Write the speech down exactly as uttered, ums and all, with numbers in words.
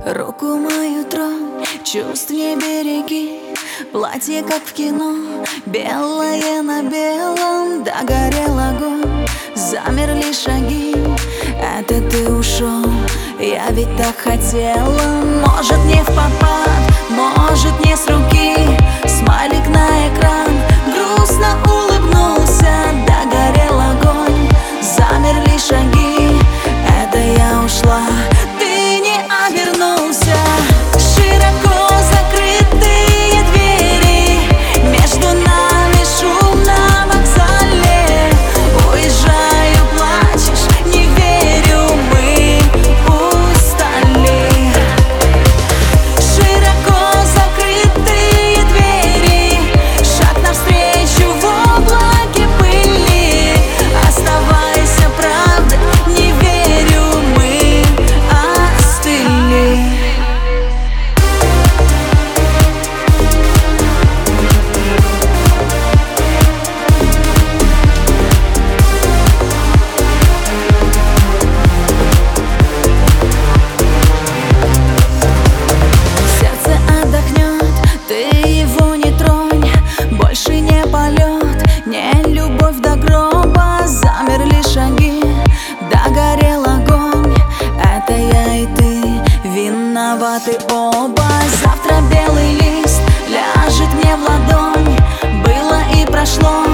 Руку мою тронь, чувств не береги. Платье, как в кино, белое на белом. Догорел огонь, замерли шаги. Это ты ушел, я ведь так хотела. Может, не впопад, может, не с руки. Смайлик на экран, грустно улыбнулся. Догорел огонь, замерли шаги. Это я ушла, ты не обернулся. Широко закрытые двери, между нами шум на вокзале. Уезжаю, плачешь, не верю, мы устали. Широко закрытые двери, шаг навстречу в облаке пыли. Оставайся, правда, не верю, мы остыли. Сердце отдохнет, ты его не тронь. Больше не полет, не любовь до гроба. Замерли шаги, догорел огонь. Это я и ты, виноваты оба. Завтра белый лист ляжет мне в ладонь. Было и прошло,